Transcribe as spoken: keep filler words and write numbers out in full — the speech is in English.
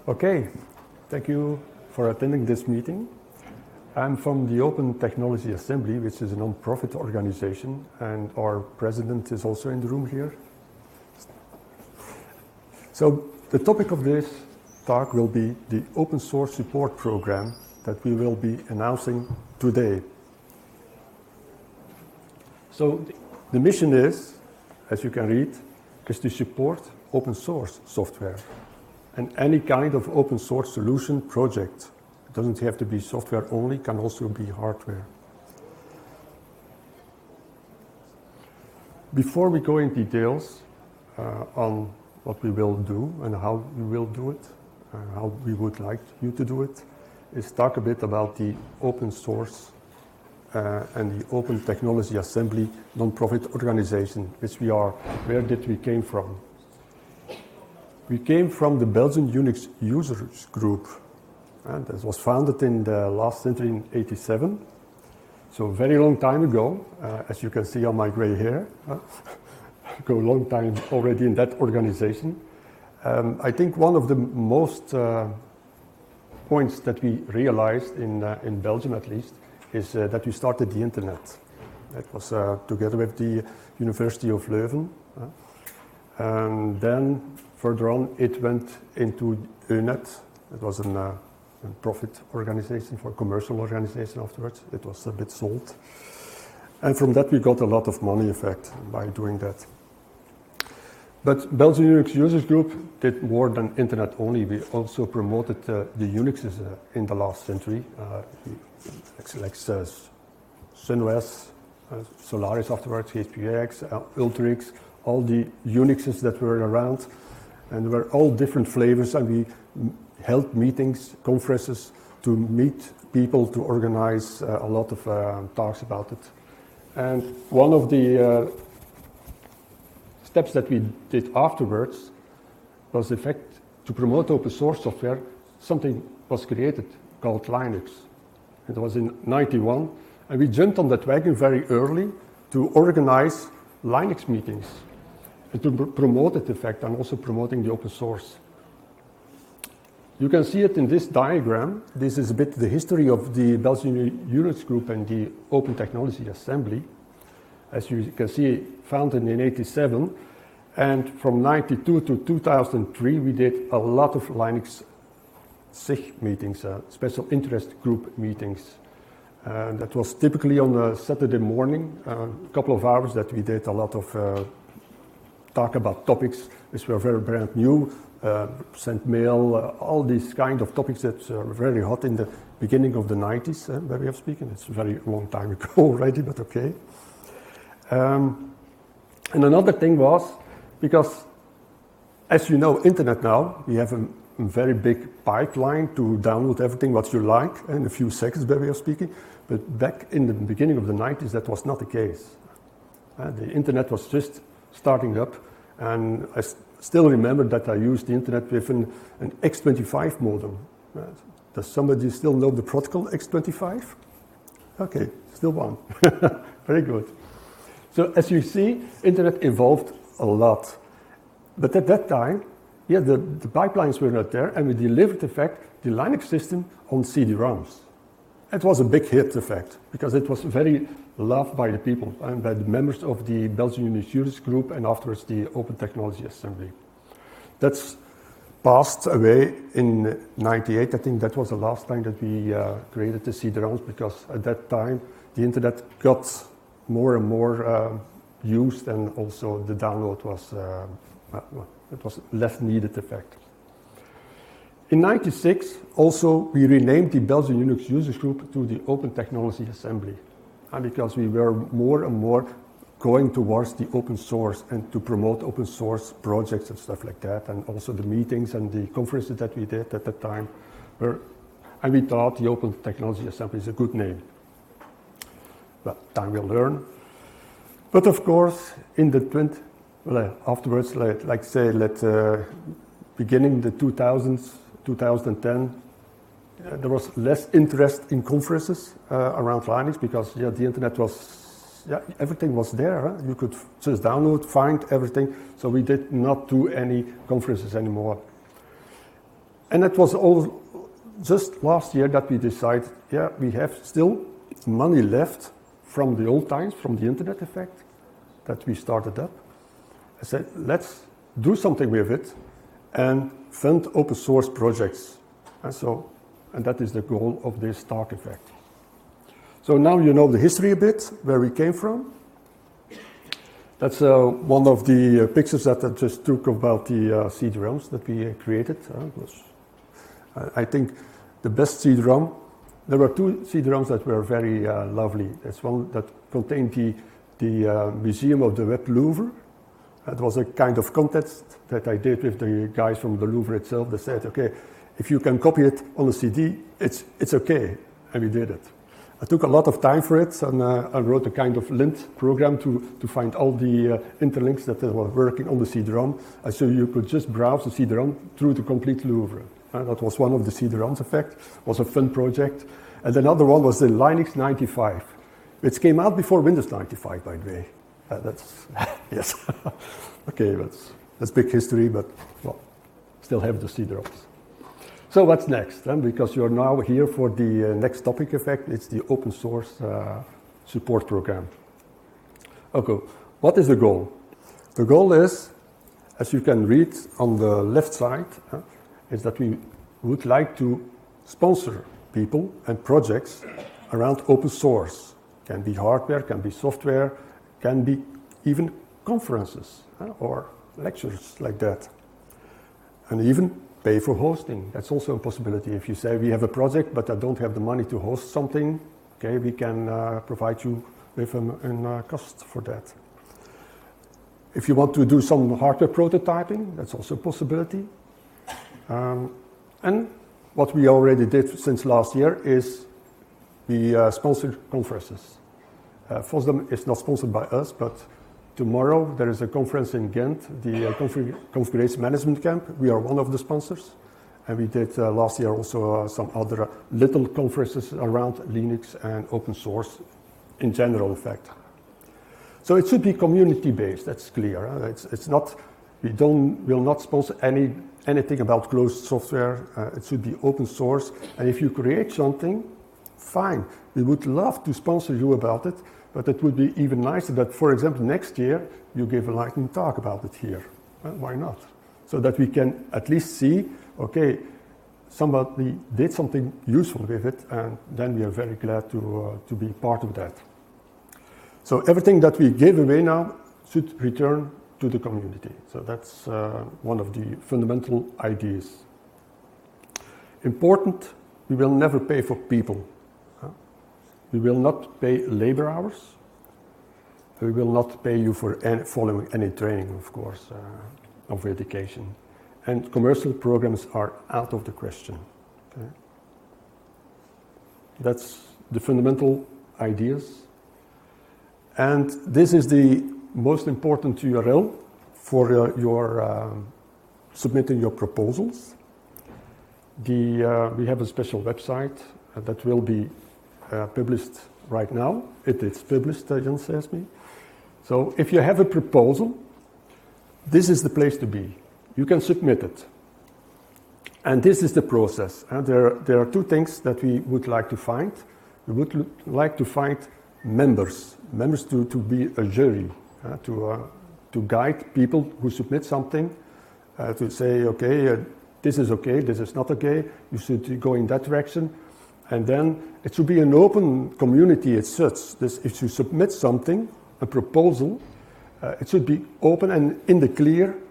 Okay, thank you for attending this meeting. I'm from the Open Technology Assembly, which is a non-profit organization, and our president is also in the room here. So the topic of this talk will be the open source support program that we will be announcing today. So the mission is, as you can read, is to support open source software and any kind of open source solution project. It doesn't have to be software only, can also be hardware. Before we go in details uh, on what we will do and how we will do it, uh, how we would like you to do it, is talk a bit about the open source uh, and the Open Technology Assembly non-profit organization, which we are. Where did we came from? We came from the Belgian Unix users group, and it was founded in the last century in eighty-seven, so a very long time ago, uh, as you can see on my gray hair. Uh, go a long time already in that organization. Um, I think one of the most uh, points that we realized in, uh, in Belgium at least is uh, that we started the internet. It was uh, together with the University of Leuven. Uh, and then further on it went into E N E T. It was an, uh, a profit organization for commercial organization afterwards. It was a bit sold. And from that we got a lot of money effect by doing that. But Belgian Unix Users Group did more than internet only. We also promoted uh, the Unixes uh, in the last century, uh, like, like uh, SunOS, uh, Solaris afterwards, H P X, uh, Ultrix, all the Unixes that were around. And there were all different flavors, and we held meetings, conferences to meet people, to organize uh, a lot of uh, talks about it. And one of the uh, steps that we did afterwards was, in fact, to promote open source software. Something was created called Linux. It was in ninety-one, and we jumped on that wagon very early to organize Linux meetings and to pr promote it, in fact, and also promoting the open source. You can see it in this diagram. This is a bit the history of the Belgian Unix Group and the Open Technology Assembly. As you can see, founded in eighty-seven, and from ninety-two to two thousand three, we did a lot of Linux S I G meetings, uh, special interest group meetings. Uh, that was typically on a Saturday morning, uh, a couple of hours that we did a lot of uh, talk about topics which were very brand new, uh, sent mail, uh, all these kind of topics that were very hot in the beginning of the nineties, uh, by way of speaking. It's a very long time ago already, but okay. Um, and another thing was, because as you know, internet now, we have a, a very big pipeline to download everything what you like in a few seconds, by way of speaking. But back in the beginning of the nineties, that was not the case. Uh, the internet was just starting up, and I st still remember that I used the internet with an, an X twenty-five modem. Uh, does somebody still know the protocol X twenty-five? Okay, still one. Very good. So as you see, internet evolved a lot. But at that time, yeah, the, the pipelines were not there, and we delivered, in fact, the Linux system on C D ROMs. It was a big hit, in fact, because it was very loved by the people and by the members of the Belgian Unix Users Group and afterwards the Open Technology Assembly. That's passed away in ninety-eight. I think that was the last time that we uh, created the C D ROMs, because at that time the internet got more and more uh, used, and also the download was, uh, well, it was less needed, in fact. In ninety-six, also, we renamed the Belgian Unix Users Group to the Open Technology Assembly, and because we were more and more going towards the open source and to promote open source projects and stuff like that, and also the meetings and the conferences that we did at that time were, and we thought the Open Technology Assembly is a good name. Well, time will learn. But of course, in the twenty, well, afterwards, like, like say, let uh, beginning the two thousands, two thousand ten, uh, there was less interest in conferences uh, around Linux, because yeah, the internet was, yeah, everything was there. Huh? You could just download, find everything. So we did not do any conferences anymore. and it was all just last year that we decided, yeah, we have still money left from the old times, from the internet effect that we started up. I said, let's do something with it and fund open source projects. And so, and that is the goal of this Stark effect. So now you know the history a bit, where we came from. That's uh, one of the uh, pictures that I just took about the uh, C D ROMs that we uh, created. Uh, was, uh, I think the best C D ROM, there were two C D ROMs that were very uh, lovely. There's one that contained the, the uh, Museum of the Web Louvre. It was a kind of contest that I did with the guys from the Louvre itself. They said, okay, if you can copy it on a C D, it's, it's okay. And we did it. I took a lot of time for it, and uh, I wrote a kind of lint program to, to find all the uh, interlinks that were working on the C D ROM. Uh, so you could just browse the C D ROM through the complete Louvre. Uh, that was one of the C D ROMs effect. It was a fun project. And another one was the Linux ninety-five, which came out before Windows ninety-five, by the way. Uh, that's, yes. Okay, that's, that's big history, but well, still have the C D ROMs. So what's next? Then? Because you're now here for the uh, next topic effect. It's the open source uh, support program. Okay, what is the goal? The goal is, as you can read on the left side, uh, is that we would like to sponsor people and projects around open source. Can be hardware, can be software, can be even conferences uh, or lectures like that. And even pay for hosting. That's also a possibility. If you say we have a project, but I don't have the money to host something, okay, we can uh, provide you with a uh, cost for that. If you want to do some hardware prototyping, that's also a possibility. Um, and what we already did since last year is we uh, sponsored conferences. Uh, FOSDEM is not sponsored by us, but tomorrow there is a conference in Ghent, the uh, config Configuration Management Camp. We are one of the sponsors. And we did uh, last year also uh, some other uh, little conferences around Linux and open source in general, in fact. So it should be community-based, that's clear. Huh? It's, it's not, we don't, will not sponsor any, anything about closed software. Uh, it should be open source. And if you create something, fine. We would love to sponsor you about it. But it would be even nicer that, for example, next year you give a lightning talk about it here. Well, why not? So that we can at least see, okay, somebody did something useful with it, and then we are very glad to, uh, to be part of that. So everything that we give away now should return to the community. So that's uh, one of the fundamental ideas. Important, we will never pay for people. We will not pay labor hours. We will not pay you for any, following any training, of course, uh, of education. And commercial programs are out of the question. Okay? That's the fundamental ideas. And this is the most important U R L for uh, your um, submitting your proposals. The, uh, we have a special website uh, that will be Uh, published right now. It is published, uh, Jan says me. So if you have a proposal, this is the place to be. You can submit it. And this is the process. And there, there are two things that we would like to find. We would like to find members, members to, to be a jury, uh, to, uh, to guide people who submit something, uh, to say, okay, uh, this is okay, this is not okay, you should go in that direction. And then it should be an open community as such. This, if you submit something, a proposal, uh, it should be open and in the clear